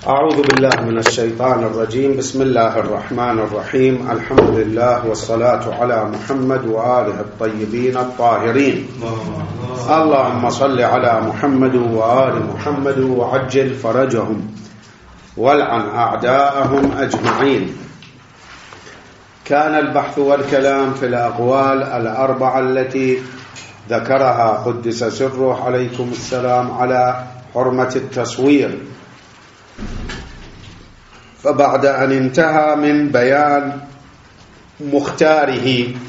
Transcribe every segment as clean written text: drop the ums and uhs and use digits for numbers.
أعوذ بالله من الشيطان الرجيم. بسم الله الرحمن الرحيم. الحمد لله والصلاة على محمد وآله الطيبين الطاهرين. اللهم صل على محمد وآل محمد وعجل فرجهم والعن أعداءهم أجمعين. كان البحث والكلام في الأقوال الأربعة التي ذكرها قدس سره عليكم السلام على حرمة التصوير، فبعد أن انتهى من بيان مختاره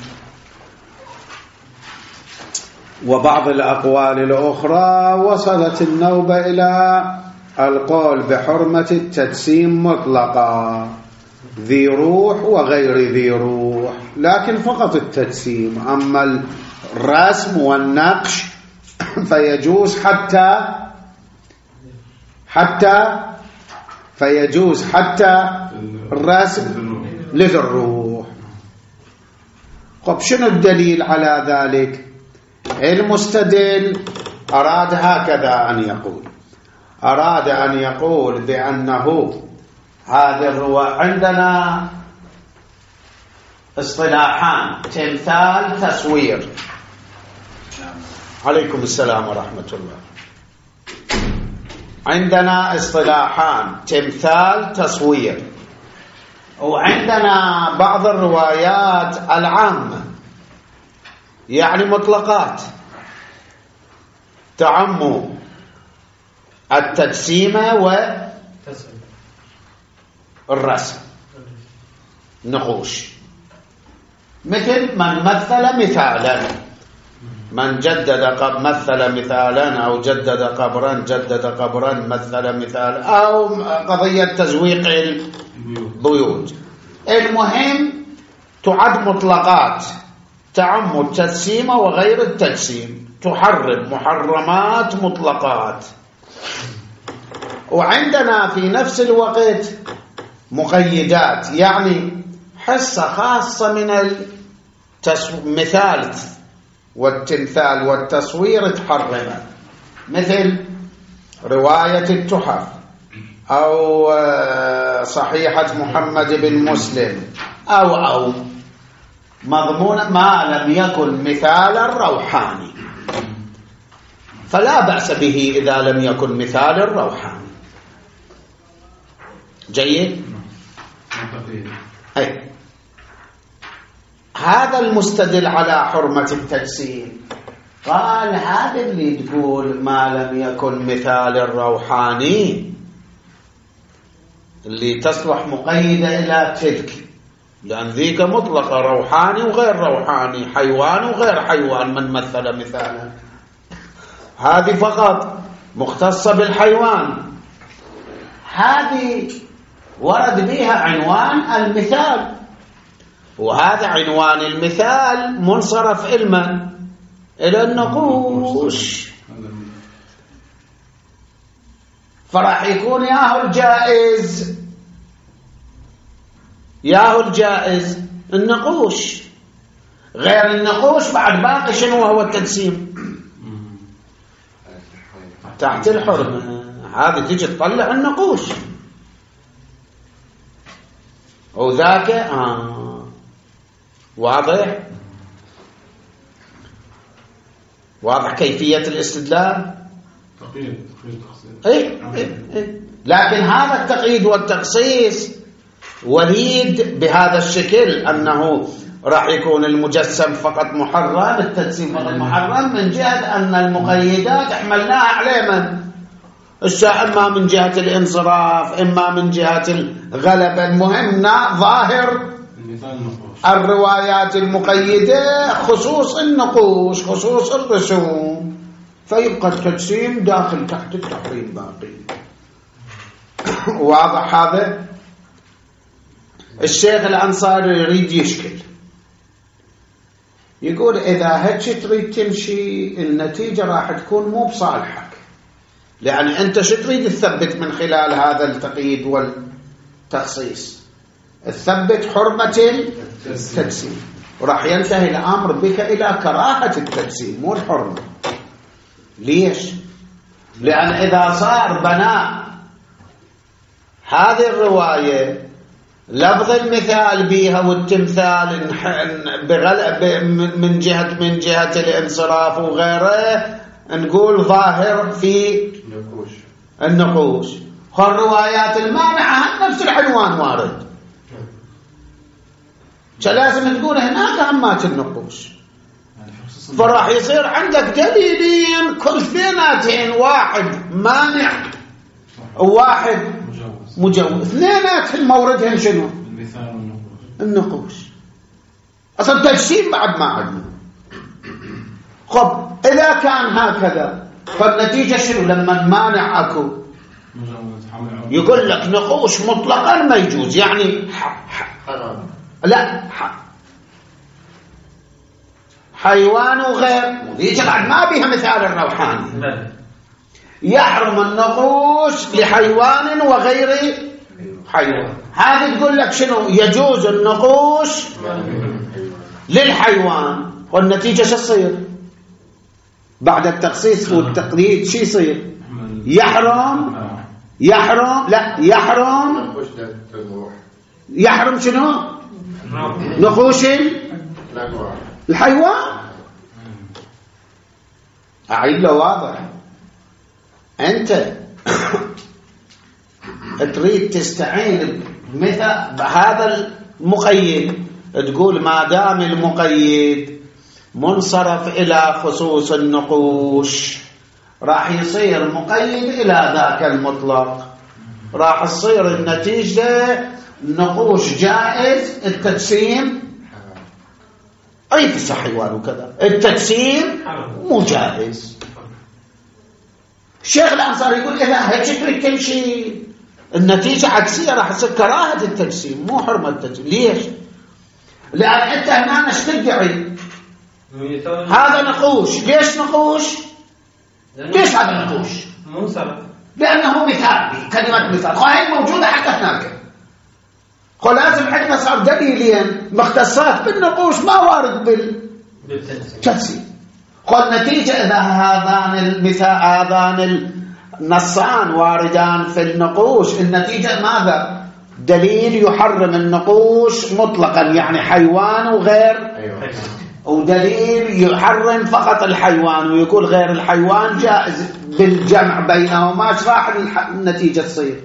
وبعض الأقوال الأخرى، وصلت النوبة إلى القول بحرمة التجسيم مطلقا، ذي روح وغير ذي روح، لكن فقط التجسيم. أما الرسم والنقش فيجوز حتى الرسم لذي الروح. طب شنو الدليل على ذلك؟ المستدل أراد هكذا أن يقول بأنه هذا الرواية عندنا اصطلاحان: تمثال، تصوير. عليكم السلام ورحمة الله. عندنا اصطلاحان: تمثال، تصوير. وعندنا بعض الروايات العامة، يعني مطلقات، تعم التجسيم والرسم، نقوش، مثل من مثل مثالا، من مثل مثالا، أو جدد قبرا مثل مثالا، أو قضية تزويق البيوت. المهم تعد مطلقات، تعم التجسيم وغير التجسيم، تحرم محرمات مطلقات. وعندنا في نفس الوقت مقيدات، يعني حصة خاصة من المثال والتمثال والتصوير تحرمه، مثل رواية التحف، أو صحيحة محمد بن مسلم، أو مضمون ما لم يكن مثالا روحاني، فلا بأس به إذا لم يكن مثالا روحاني. جيد؟ أي هذا المستدل على حرمة التجسيم قال هذا اللي تقول ما لم يكن مثال الروحاني، اللي تصلح مقيدة إلى تلك، لأن ذيك مطلقة، روحاني وغير روحاني، حيوان وغير حيوان. من مثل مثالا، هذه فقط مختصة بالحيوان، هذه ورد بها عنوان المثال، وهذا عنوان المثال منصرف إلى النقوش، فراح يكون ياهو الجائز النقوش، غير النقوش بعد باقي شنو هو التجسيم تحت الحرمة. هذه تيجي تطلع النقوش، وذاك واضح كيفية الاستدلال. لكن هذا التقييد والتخصيص وليد بهذا الشكل، أنه راح يكون المجسم فقط محرم، التجسيم فقط محرم، من جهة أن المقيدات احملناها عليه من إما من جهة الانصراف، إما من جهة الغلبة. المهم ظاهر الروايات المقيدة خصوص النقوش، خصوص الرسوم، فيبقى التجسيم داخل تحت التحريم باقي. واضح هذا؟ الشيخ الأنصاري يريد يشكل، يقول إذا هيك تريد تمشي النتيجة راح تكون مو بصالحك، لأن أنت شو تريد تثبت من خلال هذا التقييد والتخصيص؟ تثبت حرمة التجسيم، وراح ينتهي الأمر بك إلى كراهة التجسيم مو الحرمة. ليش؟ لأن إذا صار بناء هذه الرواية لفظ المثال بها والتمثال من جهة الانصراف وغيره نقول ظاهر في النقوش. الروايات المانعة نفس العنوان وارد، فلازم تقول هناك همات النقوش، فراح يصير عندك دليلين كل اثنيناتين، واحد مانع وواحد مجوز، اثنيناتهم موردهم شنو؟ النقوش. اصلا تجسيم بعد ما عندنا. خب اذا كان هكذا فالنتيجة شنو؟ لما المانع اكو يقول لك نقوش مطلقا ما يجوز، يعني لا حيوان وغير، يجي بعد ما بيها مثال الروحاني، يحرم النقوش لحيوان وغير حيوان. هذه تقول لك شنو؟ يجوز النقوش للحيوان، والنتيجة شو تصير بعد التخصيص والتقليد؟ شو يصير؟ يحرم شنو؟ نقوش الحيوان. أعيد له واضح. أنت تريد تستعين بهذا المقيد، تقول ما دام المقيد منصرف إلى خصوص النقوش راح يصير مقيد إلى ذاك المطلق، راح تصير النتيجة نقوش جائز، التجسيم أي في حيوان وكذا، التجسيم مو جائز. الشيخ الأنصاري يقول إذا هيك تمشي النتيجة عكسية، راح تصير كراهة التجسيم مو حرمة التجسيم. ليش؟ لأن أنت هنا ايش تدعي؟ هذا نقوش. ليش نقوش؟ ليش هذا نقوش؟ لأنه مثال، كلمة مثال، هاي موجودة حتى هناك. لازم عندنا صار دليلين مختصات بالنقوش ما وارد بالتجسيم. النتيجة إذا هذان النصان واردان في النقوش، النتيجة ماذا؟ دليل يحرم النقوش مطلقا، يعني حيوان وغير، ودليل يحرم فقط الحيوان ويقول غير الحيوان جائز بالجمع بينهما. ايش راح النتيجة تصير؟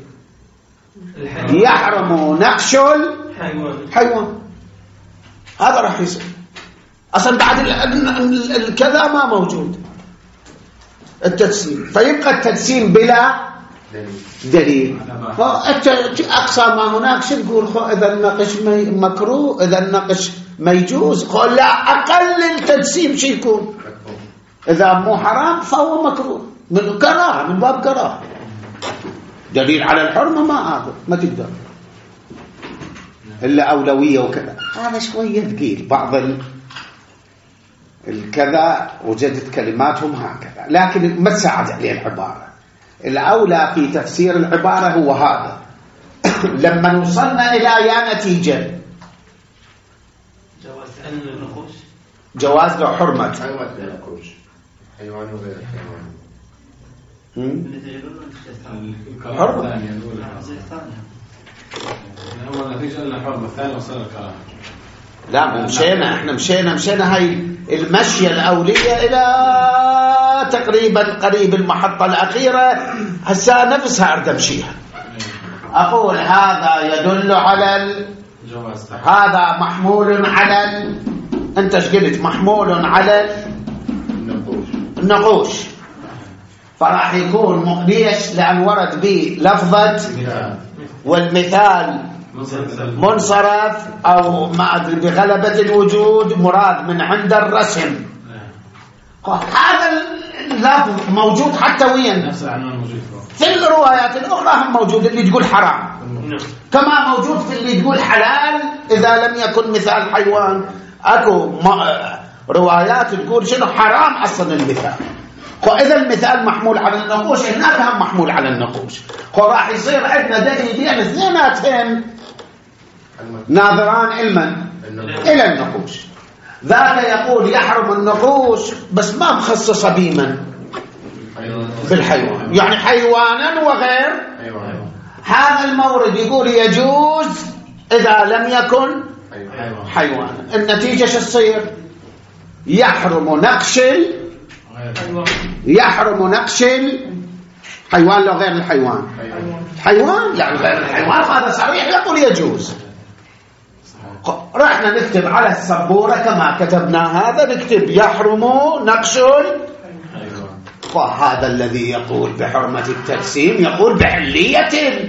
يحرم نقش الحيوان. هذا راح يصير. اصلا بعد الكذا ما موجود التجسيم، فيبقى التجسيم بلا دليل. اقصى ما هناك شو تقول؟ اذا النقش مكروه، اذا النقش ما يجوز، لا اقل التجسيم شو يكون؟ اذا مو حرام فهو مكروه، من كراهه، من باب كراهه. دليل على الحرمه ما تقدر الا اولويه وكذا. هذا شويه ثقيل، بعض الكذا وجدت كلماتهم هكذا، لكن ما تساعد عليه العبارة. الأولى في تفسير العبارة هو هذا. لما وصلنا إلى يا نتيجة جواز له حرمة حيوان وغير حيوان حرمة. هو النتيجة إلا حرمة الثانية وصل الكلام. لا مشينا هاي المشية الأولية إلى تقريبا قريب المحطة الأخيرة. هسا نفسها أريد أمشيها. أقول هذا يدل على هذا محمول على أنت ايش قلت؟ محمول على النقوش. فراح يكون ليش؟ لأن ورد به لفظة والمثال منصرف أو ما أدري بغلبة الوجود مراد من عند الرسم. هذا اللفظ موجود حتى وين؟ في الروايات الأخرى هم موجود، اللي تقول حرام كما موجود في اللي تقول حلال إذا لم يكن مثال حيوان. أكو روايات تقول شنو حرام أصلا المثال. إذا المثال محمول على النقوش، هناك هم محمول على النقوش. راح يصير عندنا دليلين اثنيناتهم ناظران علما إلى النقوش. ذاك يقول يحرم النقوش بس ما مخصصة بمن؟ بالحيوان، يعني حيوانا وغير هذا المورد يقول يجوز إذا لم يكن حيوانا. النتيجة شو تصير؟ يحرم نقش الحيوان لو غير الحيوان. حيوان لا غير الحيوان هذا صريح يقول يجوز. رحنا نكتب على السبورة كما كتبنا هذا، نكتب يحرم نقش فهذا الذي يقول بحرمة التجسيم يقول بحلية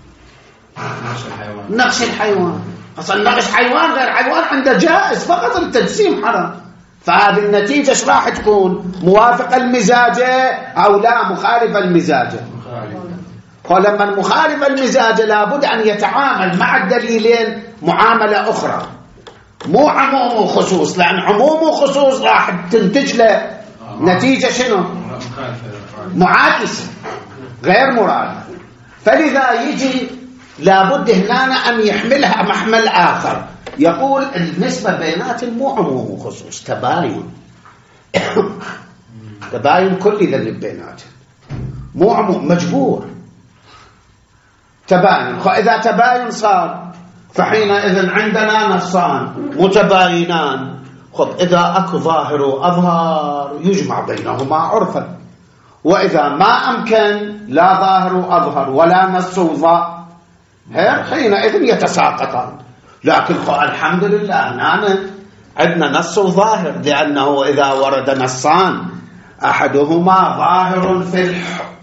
نقش الحيوان. أصلا نقش حيوان غير حيوان عنده جائز، فقط التجسيم حرام. فهذه النتيجة ايش راح تكون؟ موافقة المزاجة أو لا مخالفة المزاجة؟ ولما المخالفة المزاجة لابد أن يتعامل مع الدليلين معاملة أخرى، مو عموم وخصوص، لأن عموم وخصوص راح تنتج له نتيجة شنو؟ معاكسة غير مرادة. فلذا يجي لابد هنا أن يحملها محمل آخر، يقول النسبة بينات مو عموم وخصوص، تباين كل ذنب بيناتهم، مو عموم مجبور تباين. فإذا تباين صار فحينئذ عندنا نصان متباينان. خب إذا أكو ظاهر وأظهر يجمع بينهما عرفا، وإذا ما أمكن لا ظاهر وأظهر ولا نص وظاهر حينئذ يتساقطان. لكن الحمد لله عندنا نص وظاهر، لأنه إذا ورد نصان أحدهما ظاهر في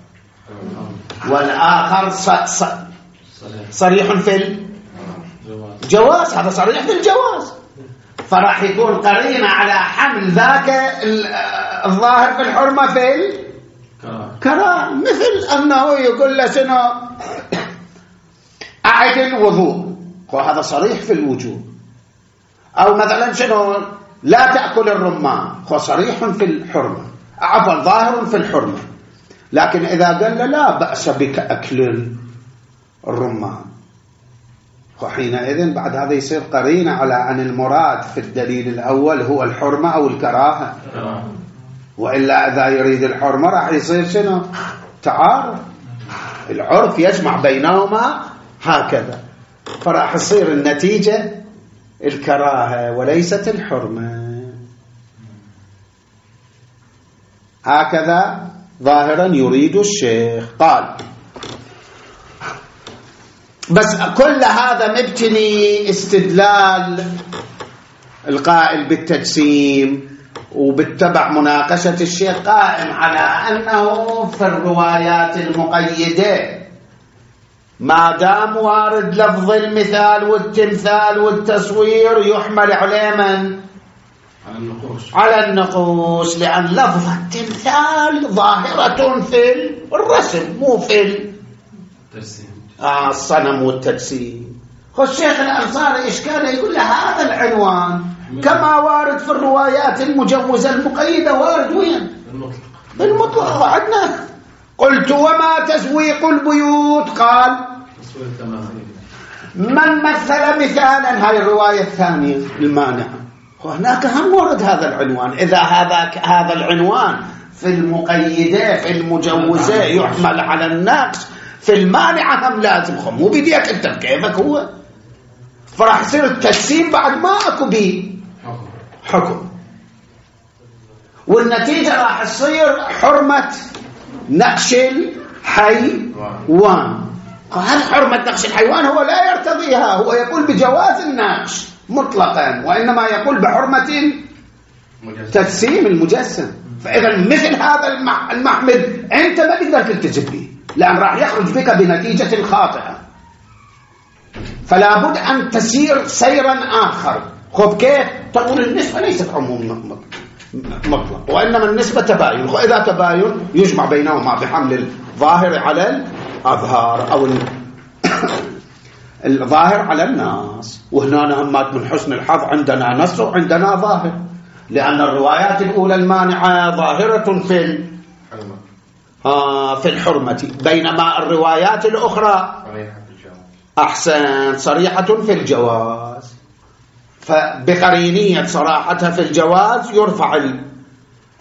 والآخر صريح في الجواز، هذا صريح في الجواز، فراح يكون قرينة على حمل ذاك الظاهر في الحرمة في الكراهة. مثل أنه يقول له شنو أعد الوضوء، وهذا صريح في الوجوب. أو مثلا شنو لا تأكل الرمان، هو صريح في الحرمة، عفوا ظاهر في الحرمة. لكن إذا قال له لا بأس بك أكل الرمان، وحينئذ بعد هذا يصير قرينة على أن المراد في الدليل الأول هو الحرمة أو الكراهة. وإلا إذا يريد الحرمة راح يصير شنو تعارض، العرف يجمع بينهما هكذا، فراح يصير النتيجة الكراهة وليست الحرمة. هكذا ظاهرا يريد الشيخ. قال بس كل هذا مبتني استدلال القائل بالتجسيم وبالتبع مناقشة الشيخ قائم على أنه في الروايات المقيدة ما دام وارد لفظ المثال والتمثال والتصوير يحمل على من؟ على النقوش، لأن لفظ التمثال ظاهرة في الرسم مو في الصنم والتجسيم. والشيخ الأنصاري إشكاله يقول له هذا العنوان كما وارد في الروايات المجوزة المقيدة وارد وين؟ بالمطلق. عندنا قلت وما تزويق البيوت؟ قال من مثل مثالا، هاي الرواية الثانية المانعة. وهناك هم ورد هذا العنوان. إذا هذا العنوان في المقيدة في المجوزة يحمل على النقص، في المانعة هم لازم مو بديك انت كيفك هو، فراح يصير التجسيم بعد ما اكو بيه حكم، والنتيجة راح تصير حرمة نقش الحيوان. هل حرمة نقش الحيوان هو لا يرتضيها، هو يقول بجواز النقش مطلقا، وإنما يقول بحرمة تجسيم المجسم. فإذا مثل هذا المحمل أنت ما تقدر تلتزم به، لأن راح يخرج بك بنتيجة خاطئة. فلا بد أن تسير سيرا آخر. خب كيف؟ تقول النسبة ليست عموم مطلق، وإنما النسبة تباين، وإذا تباين يجمع بينهما بحمل الظاهر على الأظهار أو الظاهر على النص. وهنا نهمات من حسن الحظ عندنا نص وعندنا ظاهر، لأن الروايات الأولى المانعة ظاهرة في الحرمة، بينما الروايات الأخرى أحسن صريحة في الجواز. فبقرينية صراحتها في الجواز يرفع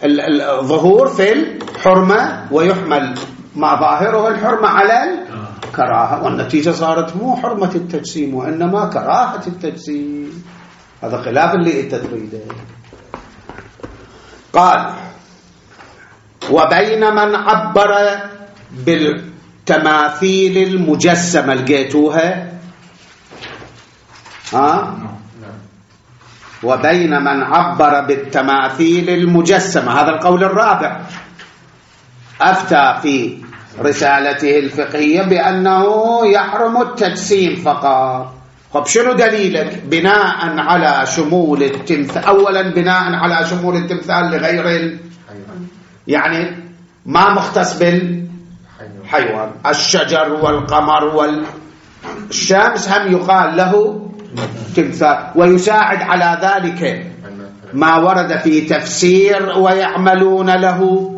الظهور في الحرمة ويحمل ما ظاهره الحرمة على كراهة، والنتيجة صارت مو حرمة التجسيم وإنما كراهة التجسيم. هذا خلاف اللي أنت تريده. قال وبين من عبر بالتماثيل المجسمة، لقيتوها؟ وبين من عبر بالتماثيل المجسمة، هذا القول الرابع، أفتى في رسالته الفقهية بأنه يحرم التجسيم فقط. طب شنو دليلك؟ بناء على شمول التمثال، أولا بناء على شمول التمثال لغير يعني ما مختص بالحيوان، الشجر والقمر والشمس هم يقال له تمثال. ويساعد على ذلك ما ورد في تفسير ويعملون له،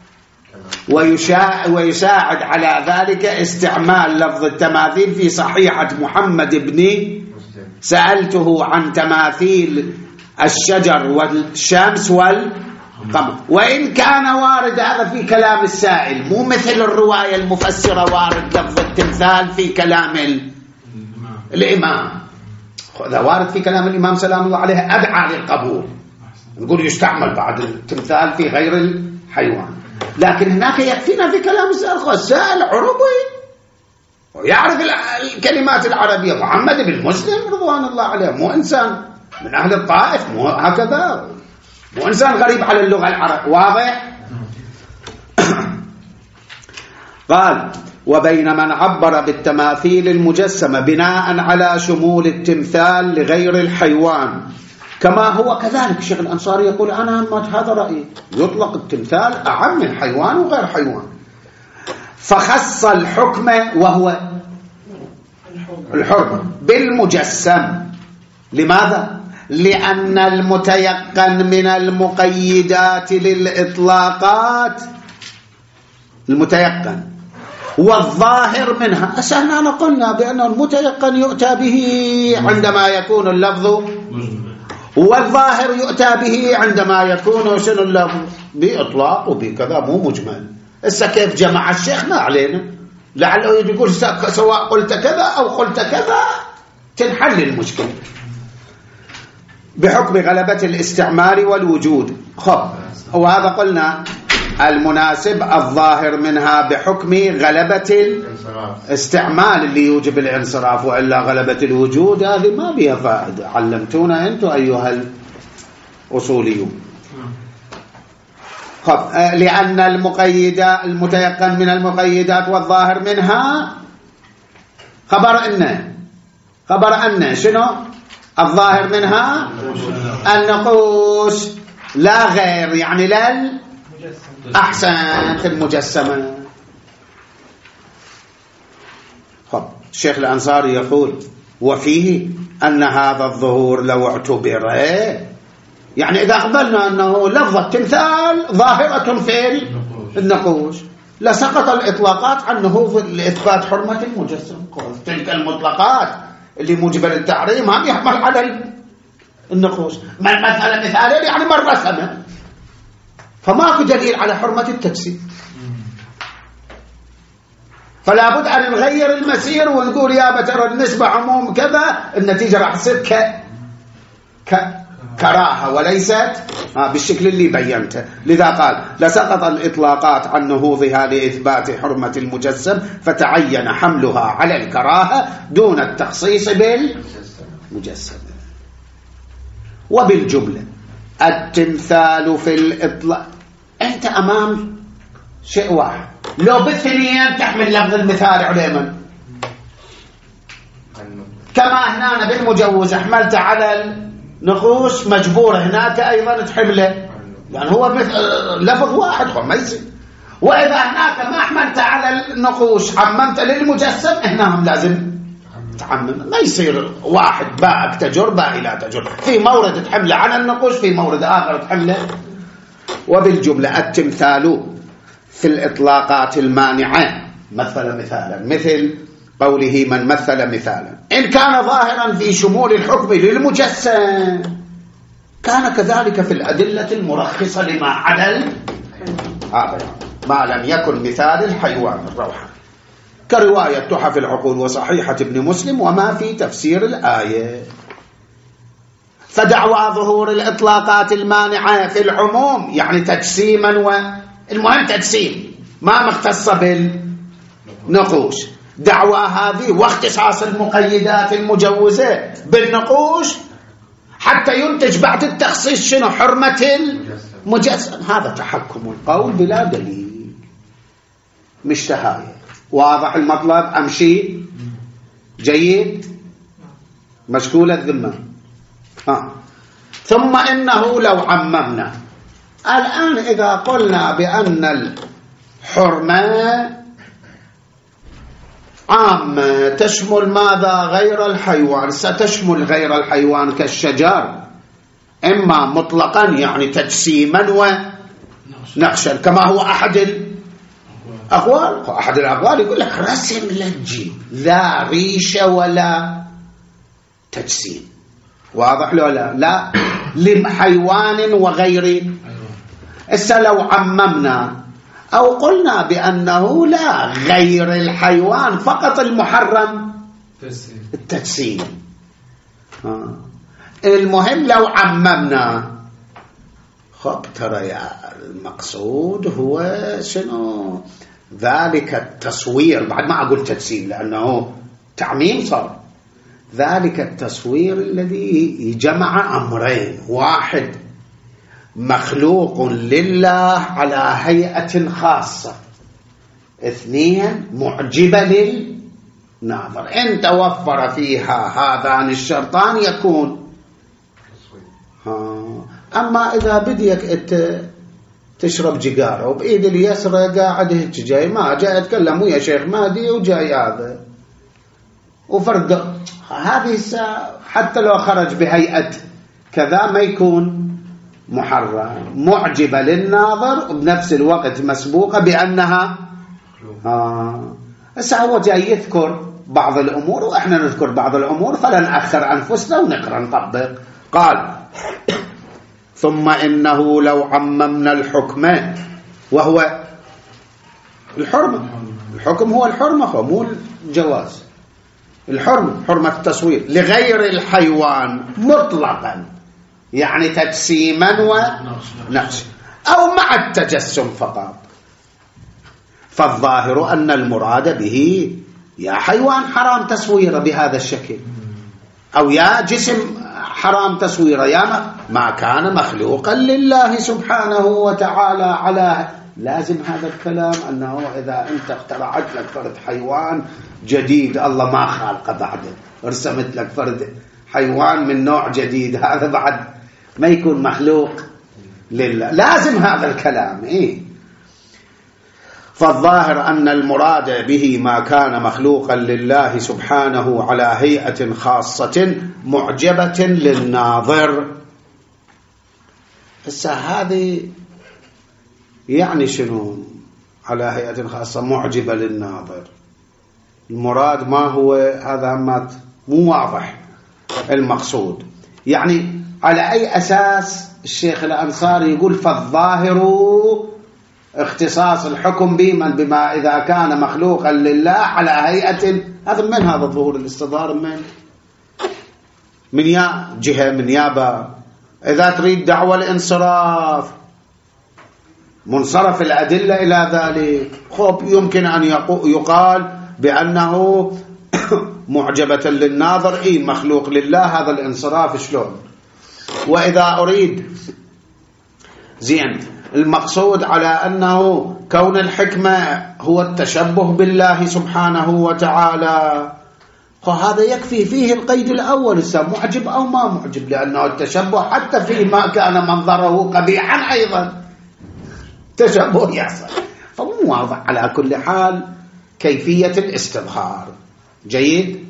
ويساعد على ذلك استعمال لفظ التماثيل في صحيحة محمد بن سألته عن تماثيل الشجر والشمس والقمر، وإن كان وارد هذا في كلام السائل، مو مثل الرواية المفسرة وارد لفظ التمثال في كلام الإمام. إذا وارد في كلام الإمام سلام الله عليه أدعى للقبول، نقول يستعمل بعد التمثال في غير الحيوان. لكن هناك يكفينا في كلام السائل عربي ويعرف الكلمات العربية. محمد بن مسلم رضوان الله عليه مو إنسان من أهل الطائف، مو هكذا، مو إنسان غريب على اللغة العربية. واضح؟ قال وبين من عبر بالتماثيل المجسمة بناء على شمول التمثال لغير الحيوان، كما هو كذلك الشيخ الأنصاري يقول أنا هذا رأيي، يطلق التمثال أعم من حيوان وغير حيوان، فخص الحكم وهو الحرمة بالمجسم. لماذا؟ لأن المتيقن من المقيدات للإطلاقات، المتيقن والظاهر منها، أسهلنا قلنا بأن المتيقن يؤتى به عندما يكون اللفظ، والظاهر يؤتى به عندما يكون شنو اللفظ بإطلاق وبكذا مو مجمل. هسه كيف جمع الشيخ ما علينا، لعله يقول سواء قلت كذا أو قلت كذا تنحل المشكلة بحكم غلبة الاستعمال والوجود. خب، وهذا قلنا المناسب الظاهر منها بحكم غلبة الاستعمال اللي يوجب الانصراف، وإلا غلبة الوجود هذه ما بها فائدة. علمتونا أنتم أيها الأصوليون. خب، لأن المتيقن من المقيدات والظاهر منها خبر أن شنو الظاهر منها؟ النقوش لا غير، يعني لا أحسنت المجسمة. خب، الشيخ الأنصاري يقول وفيه أن هذا الظهور لو اعتبر، يعني إذا قبلنا أنه لفظ التمثال ظاهرة في النقوش لسقط الإطلاقات عنه لإثبات حرمة المجسم. تلك المطلقات اللي موجبة للتحريم هم يحمل على النقوش، مثال يعني من رسمه، فماكو دليل على حرمة التجسيم. فلا بد أن نغير المسير ونقول يا بترى النسبة عموم كذا، النتيجة راح تصير كراهة وليست بالشكل اللي بينته. لذا قال لسقط الإطلاقات عن نهوضها لإثبات حرمة المجسم، فتعين حملها على الكراهة دون التخصيص بالمجسم. وبالجملة التمثال في الإطلاق، أنت أمام شيء واحد، لو بالثنين تحمل لفظ المثال عليما، كما هنا بالمجوز حملت على النقوش مجبور، هناك أيضا تحمله، يعني هو لفظ واحد ما يصير. وإذا هناك ما حملت على النقوش عممت للمجسم، هنا هم لازم تعمم، ما يصير واحد باءك تجر باء لا تجر، في مورد تحمله على النقوش، في مورد آخر تحمله. وبالجملة التمثال في الإطلاقات المانعة مثلا مثل قوله من مثل مثالا إن كان ظاهرا في شمول الحكم للمجسم، كان كذلك في الأدلة المرخصة لما عدا هذا ما لم يكن مثال الحيوان الروحاني. كرواية تحف العقول وصحيحة ابن مسلم وما في تفسير الآية. فدعوى ظهور الإطلاقات المانعة في العموم يعني تجسيما، والمهم تجسيم ما مختصة بالنقوش، دعوى هذه واختصاص المقيدات المجوزة بالنقوش حتى ينتج بعد التخصيص شنو؟ حرمة المجسم. هذا تحكم القول بلا دليل، مش تهاية. واضح المطلب؟ أمشي جيد مشكول الذمة. ثم إنه لو عممنا الآن إذا قلنا بأن الحرمة عامة تشمل ماذا؟ غير الحيوان، ستشمل غير الحيوان كالشجر إما مطلقا يعني تجسيما ونقشا كما هو أحد الأقوال. أحد الأقوال يقول لك رسم لجي لا ريشة ولا تجسيم. واضح له؟ لا لحيوان وغير. إسا لو عممنا أو قلنا بأنه لا غير الحيوان فقط المحرم التجسيم. المهم لو عممنا خب ترى يا المقصود هو شنو؟ ذلك التصوير، بعد ما أقول تجسيم لأنه تعميم صار، ذلك التصوير الذي جمع أمرين: واحد مخلوق لله على هيئة خاصة، اثنين معجبة للناظر. إن توفر فيها هذان الشرطان يكون. أما إذا بديك أنت تشرب جيجارة وبإيد اليسرى قاعد هيك جاي، ما جاي أتكلم ويا شيخ مهدي وجاي هذا وفرق، هذه حتى لو خرج بهيئة كذا ما يكون محرم. معجبة للناظر وبنفس الوقت مسبوقة بأنها هو جاي يذكر بعض الأمور وإحنا نذكر بعض الأمور فلا نأخر أنفسنا ونقرأ نطبق. قال: ثم إنه لو عممنا الحكم وهو الحرمة، الحكم هو الحرمة مو الجواز، الحرمة حرمة التصوير لغير الحيوان مطلقا يعني تجسيما ونقشا أو مع التجسم فقط، فالظاهر أن المراد به يا حيوان حرام تصويره بهذا الشكل، أو يا جسم حرام تصويره، يا ما كان مخلوقا لله سبحانه وتعالى على. لازم هذا الكلام أنه إذا أنت اخترعت لك فرد حيوان جديد الله ما خالقه بعده، رسمت لك فرد حيوان من نوع جديد، هذا بعد ما يكون مخلوق لله، لازم هذا الكلام. فالظاهر أن المراد به ما كان مخلوقا لله سبحانه على هيئة خاصة معجبة للناظر. هذه يعني شنو على هيئة خاصة معجبة للناظر؟ المراد ما هو؟ هذا مو واضح المقصود. يعني على أي أساس الشيخ الأنصاري يقول فالظاهر اختصاص الحكم بما إذا كان مخلوقا لله على هيئة؟ هذا من هذا الظهور الاستظهار من يا جهة من يابا. إذا تريد دعوة الانصراف منصرف الأدلة إلى ذلك، خب يمكن أن يقال بأنه معجبة للناظر مخلوق لله، هذا الانصراف شلون؟ وإذا أريد زين المقصود على أنه كون الحكمة هو التشبه بالله سبحانه وتعالى، هذا يكفي فيه القيد الأول معجب أو ما معجب، لأنه التشبه حتى فيما كان منظره قبيحا أيضا تشبه يحصل. فمو واضح على كل حال كيفية الاستظهار. جيد.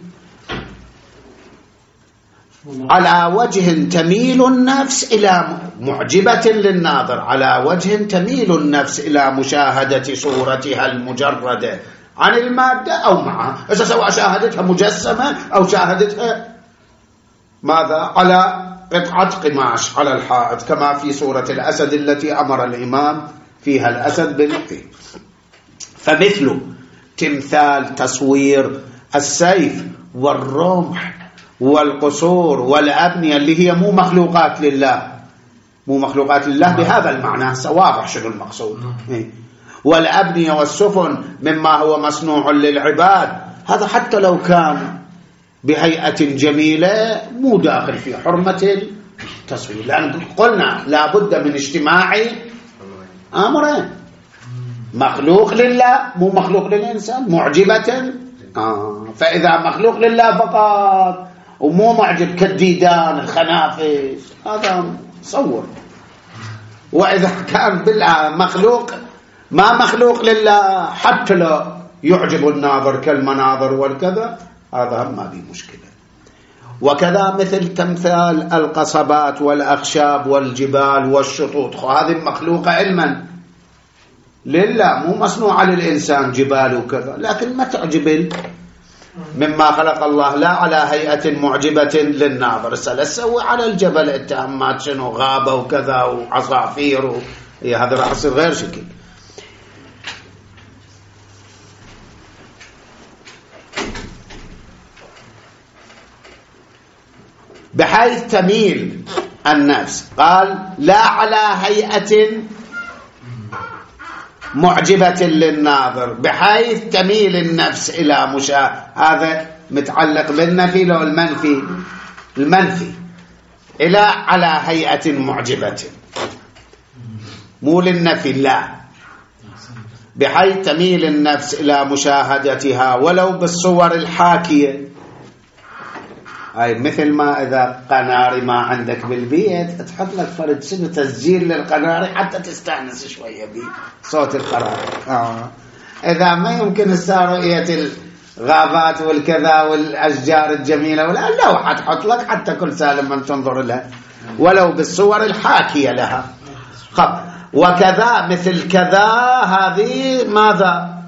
على وجه تميل النفس إلى معجبة للناظر، على وجه تميل النفس إلى مشاهدة صورتها المجردة عن المادة أو معها، سواء شاهدتها مجسمة أو شاهدتها ماذا على قطعة قماش على الحائط، كما في صورة الأسد التي أمر الإمام فيها الأسد بالقتل. فمثل تمثال تصوير السيف والرمح والقصور والأبنية اللي هي مو مخلوقات لله، مو مخلوقات لله بهذا المعنى، واضح شنو المقصود. والأبنية والسفن مما هو مصنوع للعباد، هذا حتى لو كان بهيئة جميلة مو داخل في حرمة التصوير، لأن قلنا لا بد من اجتماع أمرين، مخلوق لله مو مخلوق للإنسان، معجبة فإذا مخلوق لله فقط ومو معجب كالديدان الخنافس هذا صور، وإذا كان مخلوق ما مخلوق لله حتى لو يعجب الناظر كالمناظر والكذا هذا هم ما به مشكلة. وكذا مثل تمثال القصبات والأخشاب والجبال والشطوط، هذه مخلوقة علما لله مو مصنوعة للإنسان جبال وكذا، لكن ما تعجب مما خلق الله لا على هيئة معجبة للناظر. سوي على الجبل التهمات شنو غابة وكذا وعصافير هذا راح يصير غير شكل. بحيث تميل النفس، قال لا على هيئة معجبة للناظر، بحيث تميل النفس إلى هذا متعلق بالنفي لو المنفي؟ المنفي إلى على هيئة معجبة، مو للنفي لا، بحيث تميل النفس إلى مشاهدتها ولو بالصور الحاكية. هاي مثل ما إذا قناري ما عندك بالبيت تحط لك فرد شنو تسجيل للقناري حتى تستأنس شوية بصوت القناري. إذا ما يمكن رؤية الغابات والكذا والأشجار الجميلة ولا لوحة تحط لك حتى كل سالم من تنظر لها ولو بالصور الحاكية لها. وكذا مثل كذا هذه ماذا؟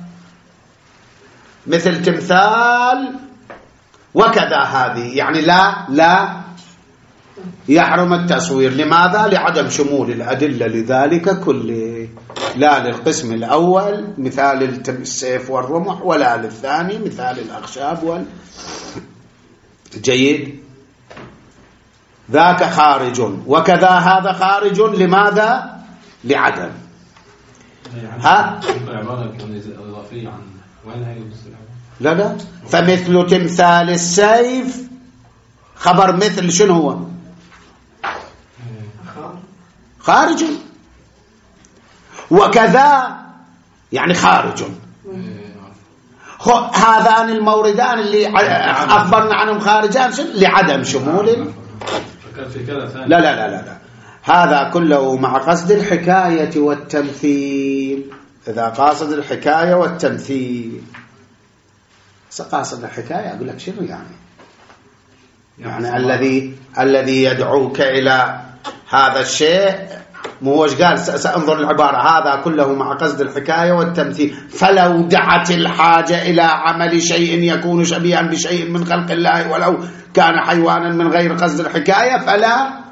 مثل تمثال وكذا هذه يعني لا يحرم التصوير. لماذا؟ لعدم شمول الأدلة لذلك كله، لا للقسم الأول مثال السيف والرمح ولا للثاني مثال الأخشاب جيد. ذاك خارج وكذا هذا خارج. لماذا؟ لعدم. ها لا فمثل تمثال السيف خبر مثل شنو هو؟ خارج. وكذا يعني خارج. هذان الموردان اللي أخبرنا عنهم خارجان لعدم شمول. لا لا لا لا هذا كله مع قصد الحكاية والتمثيل. إذا قاصد الحكاية والتمثيل، قاصد الحكاية أقول لك شنو يعني الذي يدعوك إلى هذا الشيء مو وش قال. سأنظر العبارة هذا كله مع قصد الحكاية والتمثيل. فلو دعت الحاجة إلى عمل شيء يكون شبيها بشيء من خلق الله ولو كان حيوانا من غير قصد الحكاية فلا.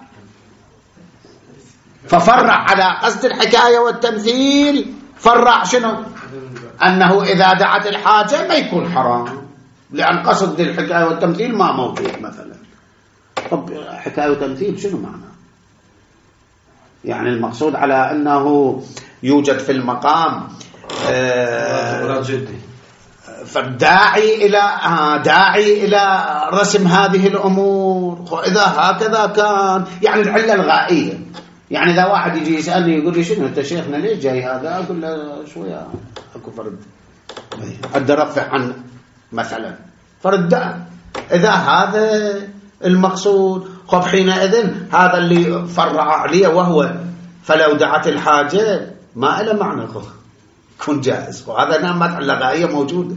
ففرع على قصد الحكاية والتمثيل، فرع شنو؟ أنه إذا دعت الحاجة ما يكون حرام، لأن قصد الحكاية والتمثيل ما موجود مثلا. طب حكاية وتمثيل شنو معنى؟ يعني المقصود على أنه يوجد في المقام فالداعي داعي إلى رسم هذه الأمور. إذا هكذا كان يعني العلة الغائية. يعني إذا واحد يجي يسألني يقول لي شنو أنت شيخنا ليش جاي هذا؟ أقول له شوية أكو فرد أدى رفع عن مثلا فرد. إذا هذا المقصود خب حينئذ هذا اللي فرع عليه وهو فلو دعت الحاجة ما إلى معنى يكون جائز. وهذا نعمة اللغائية موجودة.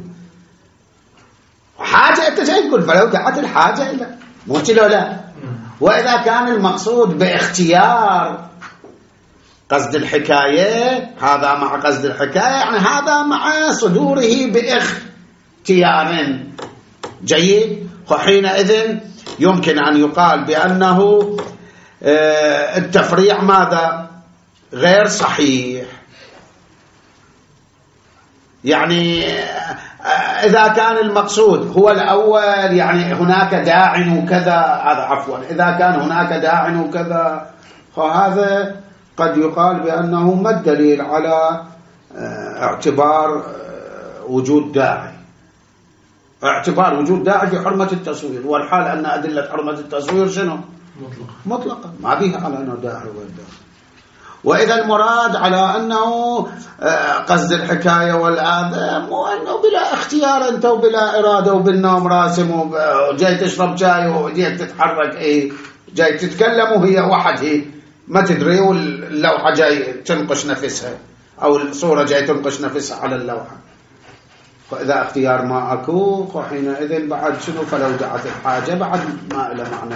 حاجة أنت جاي تقول فلو دعت الحاجة إلى مو كده لا. وإذا كان المقصود باختيار قصد الحكاية، هذا مع قصد الحكاية يعني هذا مع صدوره باختيار جيد. وحينئذ يمكن أن يقال بأنه التفريع ماذا؟ غير صحيح. يعني إذا كان المقصود هو الأول يعني هناك داع وكذا، هذا عفوا إذا كان هناك داع وكذا فهذا قد يقال بأنه ما الدليل على اعتبار وجود داعي، اعتبار وجود داعي في حرمة التصوير، والحال أن أدلة حرمة التصوير شنو؟ مطلقة ما فيها على أنه داعي والداعي. وإذا المراد على أنه قصد الحكاية والآذى مو أنه بلا اختيار أنت وبلا إرادة وبالنوم راسم وجاي تشرب شاي وجاي تتحرك جاي تتكلم وهي وحدها ما تدري واللوحة جاي تنقش نفسها أو الصورة جاي تنقش نفسها على اللوحة. فإذا اختيار ما أكو وحينئذ بعد شنو فلو دعت الحاجة بعد ما إلى معنى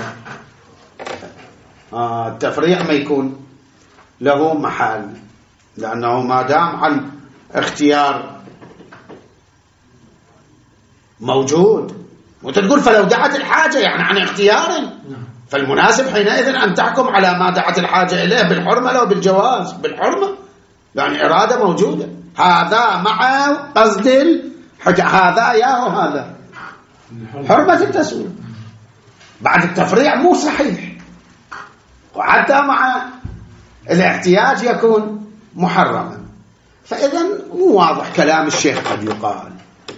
التفريع ما يكون له محل، لأنه ما دام عن اختيار موجود وتقول فلو دعت الحاجة يعني عن اختيار، فالمناسب حينئذ أن تحكم على ما دعت الحاجة إليه بالحرمة لو بالجواز بالحرمة، يعني إرادة موجودة. هذا مع قصد هذا يا وهذا حرمة التسوية. بعد التفريع مو صحيح، وحتى مع الاحتياج يكون محرما. فإذا مو واضح كلام الشيخ قد يقال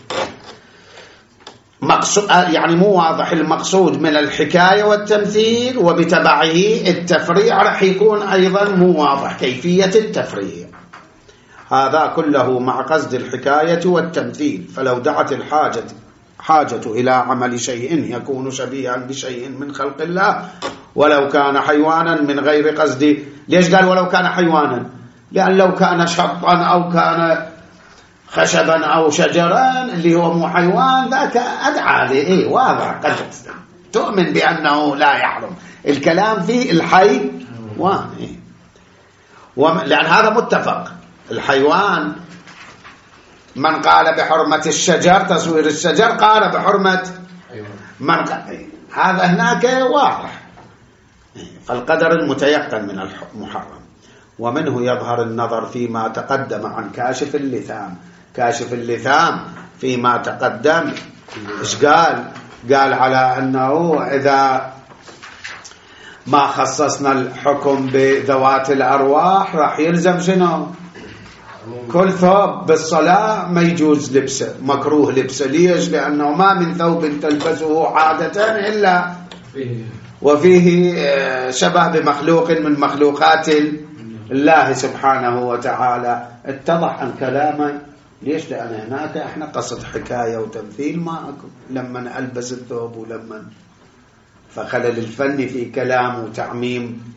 يعني مو واضح المقصود من الحكاية والتمثيل، وبتبعه التفريع رح يكون أيضا مو واضح كيفية التفريع. هذا كله مع قصد الحكاية والتمثيل. فلو دعت حاجة إلى عمل شيء يكون شبيها بشيء من خلق الله ولو كان حيوانا من غير قصد. ليش قال ولو كان حيوانا؟ لأن لو كان شطا أو كان خشبا أو شجرا اللي هو مو حيوان ذاك أدعى لي واضح قد تؤمن بأنه لا يحرم. الكلام في الحيوان لأن هذا متفق. الحيوان من قال بحرمة الشجر تصوير الشجر قال بحرمة من هذا هناك واضح. فالقدر المتيقن من المحرم. ومنه يظهر النظر فيما تقدم عن كاشف اللثام. كاشف اللثام فيما تقدم إيش قال على أنه إذا ما خصصنا الحكم بذوات الأرواح راح يلزم شنو؟ كل ثوب بالصلاة ما يجوز لبسه، مكروه لبسه. ليش؟ لأنه ما من ثوب تلبسه عادة إلا وفيه شبه بمخلوق من مخلوقات الله سبحانه وتعالى. اتضح عن كلامه. ليش؟ لأن هناك احنا قصد حكاية وتمثيل ما أكو لما ألبس الثوب ولما فخلل الفن في كلام وتعميم.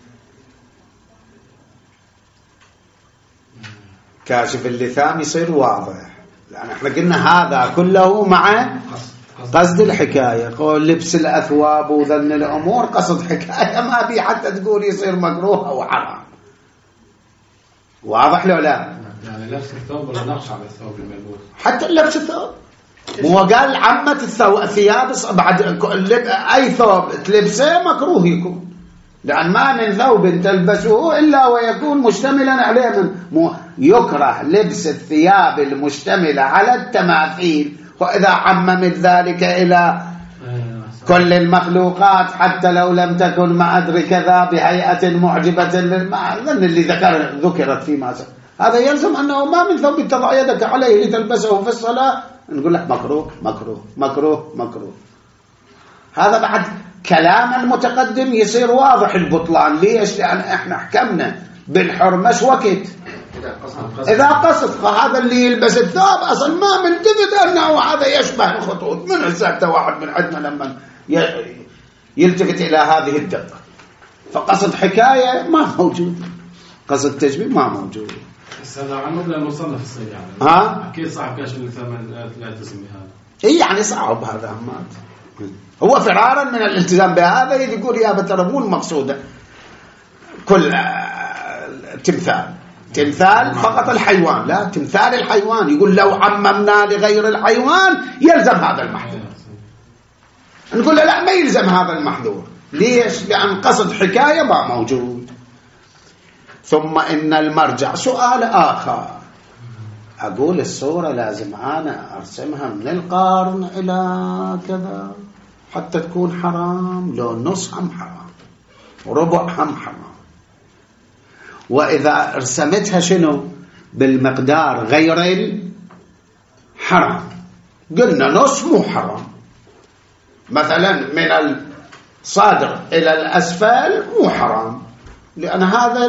كاشف اللثام يصير واضح، لأن احنا قلنا هذا كله مع قصد الحكاية. قول لبس الأثواب وذن الأمور قصد حكاية ما بي حتى تقول يصير مكروه أو حرام. واضح لو لا؟ يعني لبس الثوب ولا نقش على الثوب الملبوس؟ حتى لبس الثوب مو قال عامة الثياب بعد أي ثوب تلبسه مكروه يكون، لأن ما من ثوب تلبسه إلا ويكون مشتملا عليه يكره لبس الثياب المشتملة على التماثيل. وإذا عممت ذلك إلى كل المخلوقات حتى لو لم تكن ما أدري كذا بهيئة معجبة للمعذن اللي ذكرت فيما سبق، هذا يلزم أنه ما من ثوب تضع يدك عليه لتلبسه في الصلاة نقول لك مكروه مكروه مكروه مكروه. هذا بعد كلام المتقدم يصير واضح البطلان. ليش؟ لأن احنا حكمنا بالحرمة وقت إذا قصد. فهذا اللي يلبس الثوب أصلا ما ملتفت أنه هذا يشبه الخطوط. من السابته واحد من عندنا لما يلتفت إلى هذه الدقة. فقصد حكاية ما موجود، قصد تشبيه ما موجود. هذا عنه لأنه صنف الصيد يعني. أكيد صعب كاشف الثمن لا يلتزم بهذا. يعني صعب هذا أمات. هو فرارا من الالتزام بهذا يقول يا بترى مو المقصودة كل تمثال فقط الحيوان، لا تمثال الحيوان. يقول لو عممنا لغير الحيوان يلزم هذا المحظور. نقول له لا ما يلزم هذا المحظور. ليش؟ لأن قصد حكاية ما موجود. ثم إن المرجع سؤال آخر. أقول الصورة لازم أنا أرسمها من القرن إلى كذا حتى تكون حرام، لو نص هم حرام وربع هم حرام. وإذا رسمتها شنو بالمقدار غير الحرام قلنا نص مو حرام، مثلا من الصادر إلى الأسفل مو حرام، لأن هذا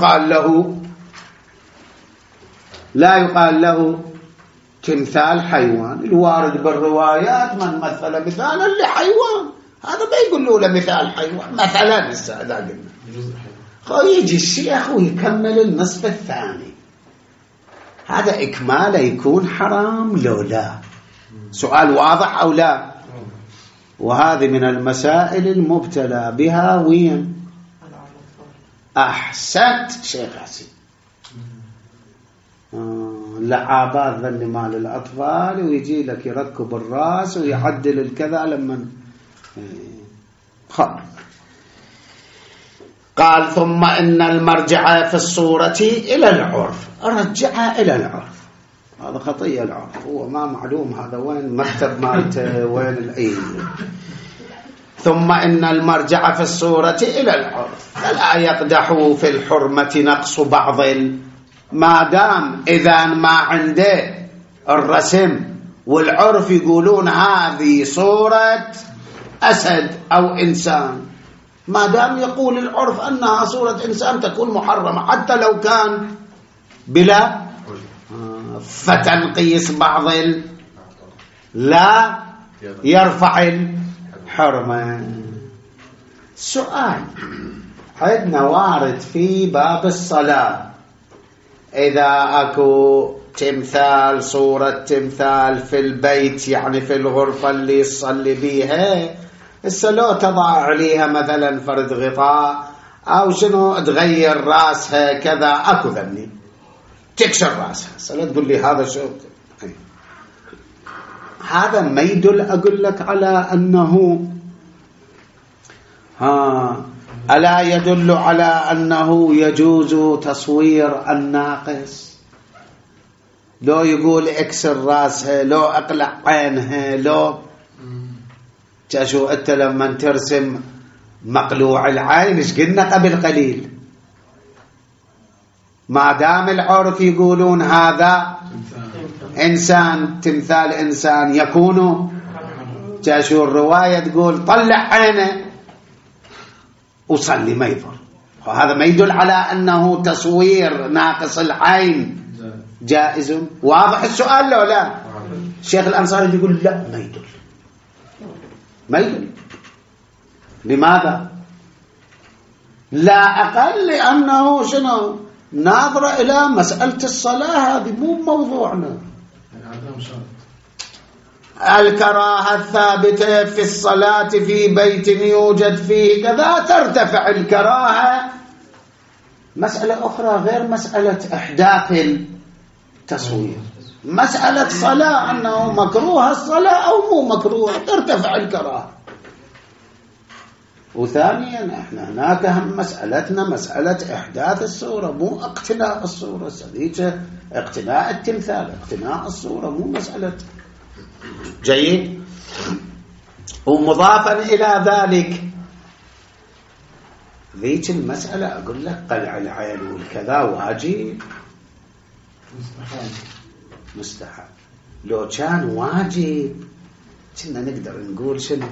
لا يقال له تمثال حيوان. الوارد بالروايات من مثل مثالا لحيوان، هذا ما يقول له مثال حيوان مثلا. إذا قلنا يجي الشيخ ويكمل النصف الثاني، هذا إكماله يكون حرام لو لا؟ سؤال واضح أو لا؟ وهذه من المسائل المبتلى بها. وين أحسنت شيخ حسين، لعابات ذني مال الأطفال، ويجي لك يركب الرأس ويعدل الكذا لما خلاص. قال ثم إن المرجع في الصورة إلى العرف، رجع إلى العرف، هذا خطية العرف، هو ما معلوم هذا وين مكتب مالته وين العين. ثم إن المرجع في الصورة إلى العرف فلا يقدح في الحرمة نقص بعض، ما دام إذا ما عنده الرسم والعرف يقولون هذه صورة أسد أو إنسان، ما دام يقول العرف أنها صورة إنسان تكون محرمة حتى لو كان بلا فتنقيس بعض لا يرفع الحرمة. سؤال عندنا وارد في باب الصلاة، إذا أكو تمثال صورة تمثال في البيت يعني في الغرفة اللي يصلي بيها، لو تضع عليها مثلا فرد غطاء أو شنو تغير راسها كذا، أكو ذني تكسر راسها، لا تقول لي هذا شو هذا ما يدل أقول لك على أنه ألا يدل على أنه يجوز تصوير الناقص؟ لو يقول اكسر راسها، لو اقلع عينها، لو شو أنت لما ترسم مقلوع العين ايش قلنا قبل قليل؟ ما دام العرف يقولون هذا إنسان تمثال إنسان يكون شو الرواية تقول طلع عينه وصلي ما يضر، وهذا ما يدل على أنه تصوير ناقص العين جائز. واضح السؤال لو لا؟ الشيخ الأنصاري يقول لا ما يدل. لماذا؟ لا أقل لأنه شنو ناظر إلى مسألة الصلاة، هذه مو موضوعنا. الكراهة الثابتة في الصلاة في بيت يوجد فيه كذا ترتفع الكراهة، مسألة أخرى غير مسألة إحداث التصوير. مسألة صلاة أنه مكروه الصلاة أو مو مكروه ترتفع الكراهة. وثانيا احنا هناك هم مسألتنا مسألة إحداث الصورة مو اقتناء الصورة، سديجة اقتناء التمثال، اقتناء الصورة مو مسألة. جيد. ومضافا إلى ذلك ذيك المسألة أقول لك قلع العين والكذا واجب مستحب. لو كان واجب كنا نقدر نقول شنو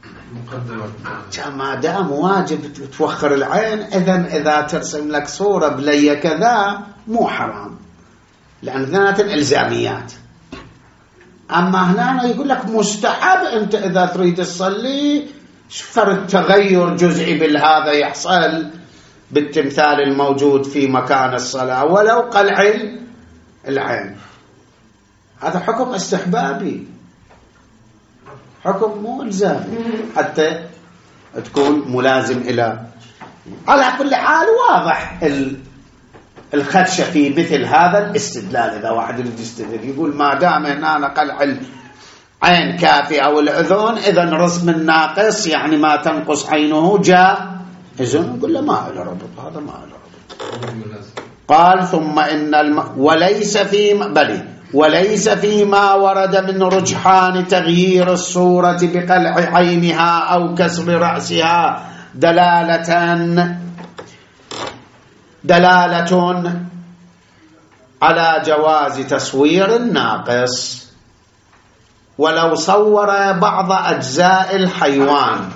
ما دام واجب توخر العين، إذا ترسم لك صورة بلية كذا مو حرام، لأن ذنات الإلزاميات. أما هنا يقول لك مستحب، أنت إذا تريد تصلي فرد تغير جزئي بالهذا يحصل بالتمثال الموجود في مكان الصلاة ولو قلع العين، هذا حكم استحبابي، حكم مو إلزامي حتى تكون ملازم إلى. على كل حال واضح الخدشة في مثل هذا الاستدلال. إذا واحد يستدل يقول ما دام هنا قلع العين كافي أو الأذن، إذن رسم الناقص يعني ما تنقص عينه جاء إذن، نقول له ما له ربط، هذا ما له ربط. قال ثم إن وليس في بلي وليس فيما ورد من رجحان تغيير الصورة بقلع عينها أو كسر رأسها دلالة على جواز تصوير الناقص. ولو صور بعض أجزاء الحيوان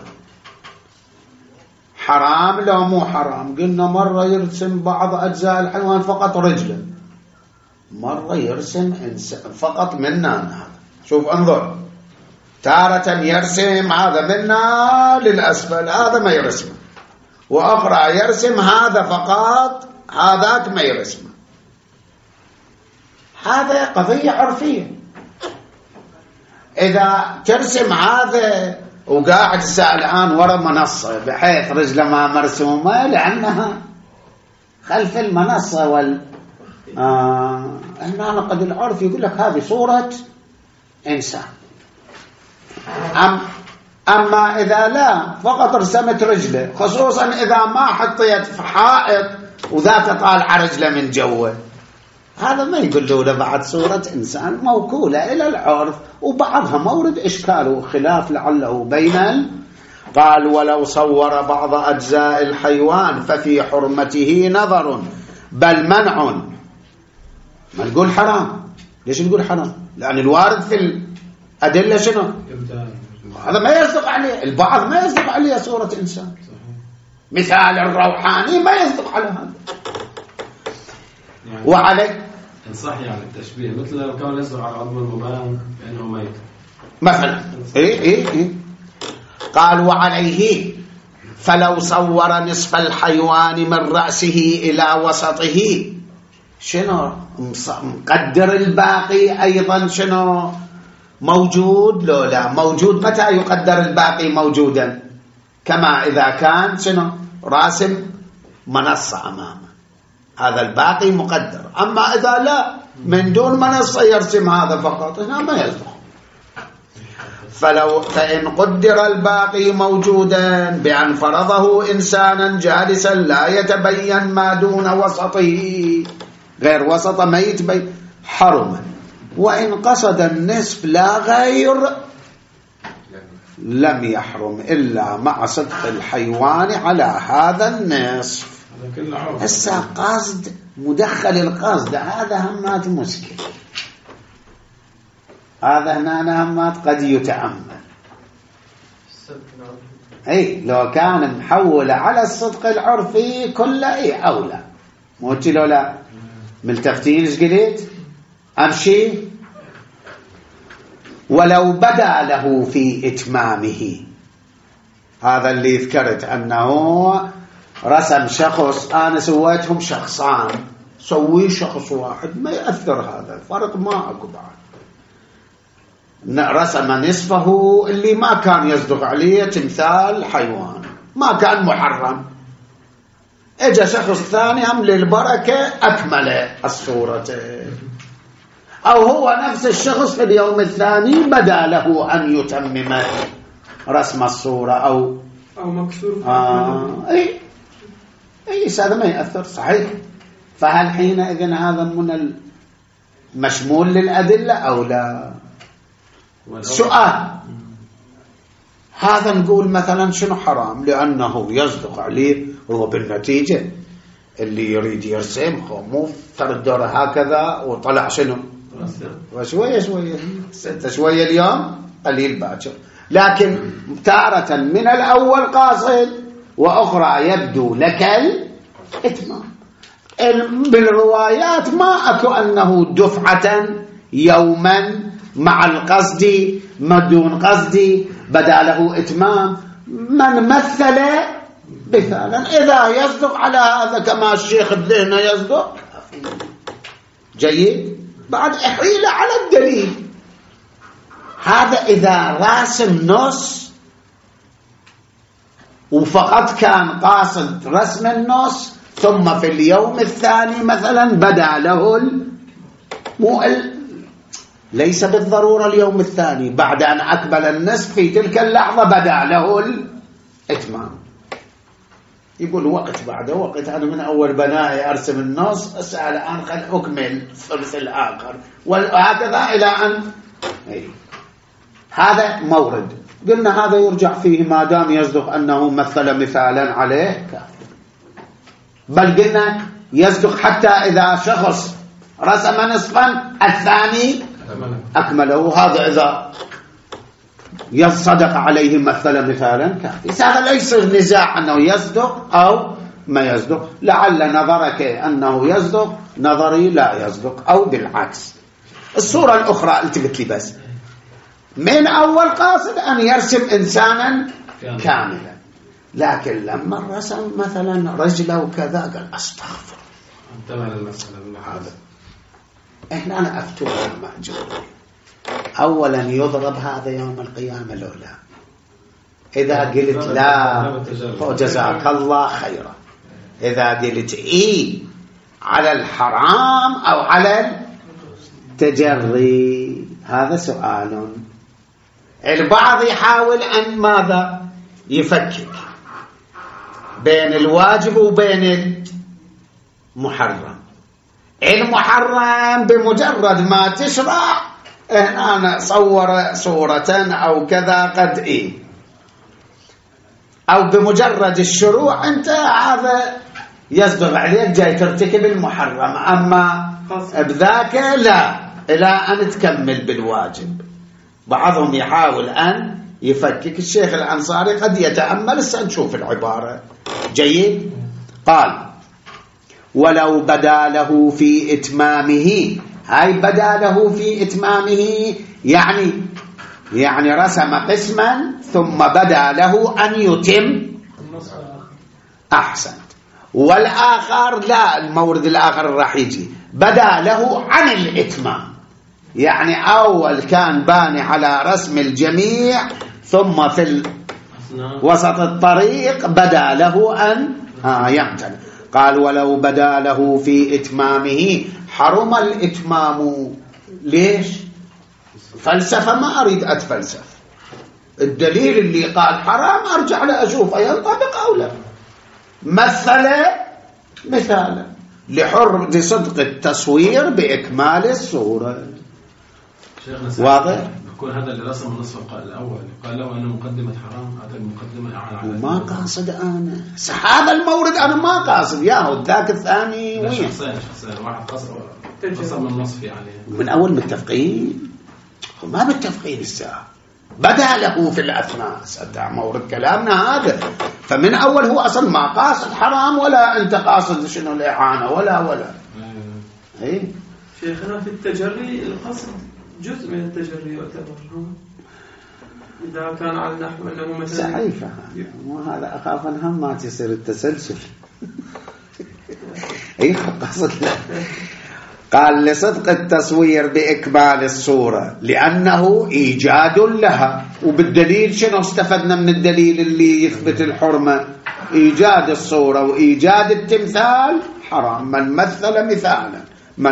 حرام لو مو حرام؟ قلنا مرة يرسم بعض أجزاء الحيوان فقط رجلا، مرة يرسم فقط منا. شوف انظر، تارة يرسم هذا منا للأسفل هذا ما يرسمه، وأخرى يرسم هذا فقط هذاك ما يرسمه. هذا قضية عرفية. إذا ترسم هذا وقاعد الآن ورا منصة بحيث رجله ما مرسومة لأنها خلف المنصة هنا قد العرف يقول لك هذه صورة إنسان. أما إذا لا فقط رسمت رجله، خصوصا إذا ما حطيت في حائط وذاك طالع رجله من جوه، هذا ما يقول له بعد صورة إنسان موكولة إلى العرف، وبعضها مورد إشكال وخلاف لعله بين. قال ولو صور بعض أجزاء الحيوان ففي حرمته نظر بل منع. ما نقول حرام. ليش نقول حرام؟ لأن الوارد في الأدلة شنو؟ هذا ما يصدق عليه. البعض ما يصدق عليه صورة إنسان، مثال الروحاني ما يصدق على هذا. يعني وعليه إن صح يعني التشبيه مثل لو كان يصدق على عضو المبان بأنه ميت مثلا. إيه. قال وعليه فلو صور نصف الحيوان من رأسه إلى وسطه شنو مقدر الباقي أيضا شنو موجود؟ لو لا موجود متى يقدر الباقي موجودا؟ كما إذا كان شنو راسم منصة أمامه، هذا الباقي مقدر. أما إذا لا من دون منصة يرسم هذا فقط، هنا ما يصدق. فإن قدر الباقي موجودا بأن فرضه إنسانا جالسا لا يتبين ما دون وسطه، غير وسط ما يتبين، حرم. وإن قصد النصف لا غير لم يحرم إلا مع صدق الحيوان على هذا النصف. هسه قصد مدخل القصد هذا همات مشكل، هذا هنا همات قد يتأمل. اي لو كان محول على الصدق العرفي كله اي اولى، مو لو لا ملتفتين ايش قلت امشي. ولو بدا له في اتمامه، هذا اللي ذكرت انه رسم شخص، انا سويتهم شخصان، سوي شخص واحد ما يأثر، هذا الفرق ما اكو بعد. رسم نصفه اللي ما كان يصدق عليه تمثال حيوان، ما كان محرم، اجا شخص ثاني هم للبركة اكمل الصورة، او هو نفس الشخص في اليوم الثاني بدا له ان يتمم رسم الصورة او مكسور. اي هذا ما يأثر صحيح. فهل حينئذ هذا من المشمول للأدلة أو لا؟ سؤال. هذا نقول مثلا شنو حرام لأنه يصدق عليه هو بالنتيجة اللي يريد يرسم مو تردر هكذا وطلع شنو وشوية شوية اليوم قليل باكر، لكن تارة من الأول قاصد وأخرى يبدو لك الإتمام. بالروايات ما أكو أنه دفعة يوما مع القصد ما دون قصد بدا له إتمام. من مثل مثالا إذا يصدق على هذا كما الشيخ الذهن يصدق جيد، بعد إحيل على الدليل. هذا إذا راسم نص وفقط كان قاصد رسم النص، ثم في اليوم الثاني مثلا بدا له ليس بالضرورة اليوم الثاني، بعد أن أكمل النصف في تلك اللحظة بدا له الإتمام. يقول وقت بعد وقت، أنا من أول بنائي أرسم النص، أسأل الآن خل أكمل الثلث الآخر، وهكذا إلى أن هذا مورد. قلنا هذا يرجع فيه ما دام يصدق أنه مثل مثالا عليه كافر، بل قلنا يصدق حتى إذا شخص رسم نصفا الثاني أكمله، هذا إذا يصدق عليه مثل مثالا كافر. هذا ليس نزاع أنه يصدق أو ما يصدق، لعل نظرك أنه يصدق نظري لا يصدق، أو بالعكس. الصورة الأخرى التفت لي بس، من أول قاصد أن يرسم إنسانا كاملا، لكن لما رسم مثلا رجله وكذا قال أستغفر. إحنا أنا أفتوه المأجور، أولا يضرب هذا يوم القيامة لولا إذا قلت لا جزاك الله خيرا، إذا قلت إيه على الحرام أو على التجري، هذا سؤال. البعض يحاول أن ماذا يفكك بين الواجب وبين المحرم. المحرم بمجرد ما تشرع أنا صور صورة أو كذا قد إيه، أو بمجرد الشروع أنت هذا يصدق عليك جاي ترتكب المحرم، أما بذاك لا، إلى أن تكمل بالواجب. بعضهم يحاول أن يفكك. الشيخ الأنصاري قد يتأمل، سنشوف العبارة جيد. قال ولو بدا له في إتمامه، هاي بدا له في إتمامه يعني رسم قسما ثم بدا له أن يتم، أحسن. والآخر لا، المورد الآخر راح يجي بدا له عن الإتمام، يعني أول كان باني على رسم الجميع ثم في وسط الطريق بدا له أن يمتنع. قال ولو بدا له في إتمامه حرم الإتمام. ليش؟ فلسفة، ما أريد أتفلسف. الدليل اللي قال حرام أرجع لأشوف ينطبق أو لا. مثالا لصدق التصوير بإكمال الصورة. واضح؟ يكون هذا اللي رسم النصف الأول قال له أنه مقدمة حرام، هذا المقدمة على وما قاصد أنا هذا المورد، أنا ما قاصد ياهو ذاك الثاني وين شخصين واحد قصر من النصف يعني من أول متفقين، ما متفقين الساعة بدأ له في الأثناء ستع مورد كلامنا هذا. فمن أول هو أصلا ما قاصد حرام، ولا أنت قاصد شنو الإعانة ولا إيه. شيخنا في التجري القصد جزء من التجري يعتبر، إذا كان على النحو أنه مثلا سعيفة، وهذا أخاف أنهم ما تصير التسلسل. إيه قصد له. قال لصدق التصوير بإكمال الصورة لأنه إيجاد لها. وبالدليل شنو استفدنا من الدليل اللي يثبت الحرمة؟ إيجاد الصورة وإيجاد التمثال حرام. من مثل مثالا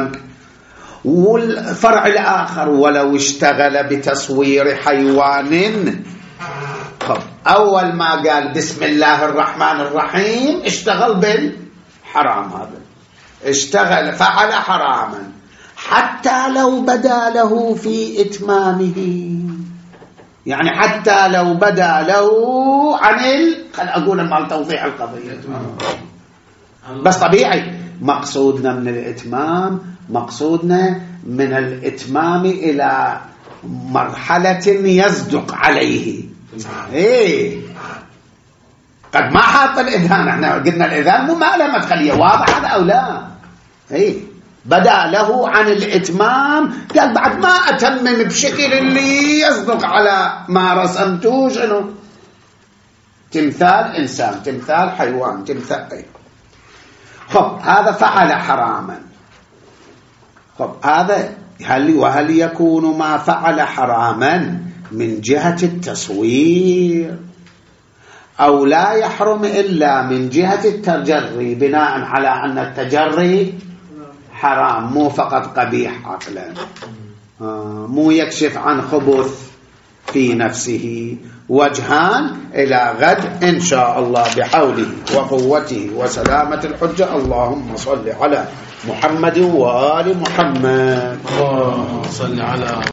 والفرع الآخر ولو اشتغل بتصوير حيوان. أول ما قال بسم الله الرحمن الرحيم اشتغل بالحرام، هذا اشتغل فعل حراما حتى لو بدا له في إتمامه، يعني حتى لو بدا له عن خل أقول مع توضيح القضية. بس طبيعي مقصودنا من الإتمام، مقصودنا من الإتمام إلى مرحلة يصدق عليه. إيه قد ما حاط الإذهان، احنا قلنا الإذهان مو مألمة خليه واضح هذا أو لا. إيه بدأ له عن الإتمام، قال بعد ما أتمم بشكل اللي يصدق على ما رسمته شنو؟ تمثال إنسان، تمثال حيوان، تمثال. خب هذا فعل حراما. خب هذا وهل يكون ما فعل حراما من جهة التصوير أو لا يحرم إلا من جهة التجري، بناء على أن التجري حرام، مو فقط قبيح عقلا، مو يكشف عن خبث في نفسه. وجهان إلى غد إن شاء الله بحوله وقوته وسلامة الحجة. اللهم صل على محمد وآل محمد. اللهم صل على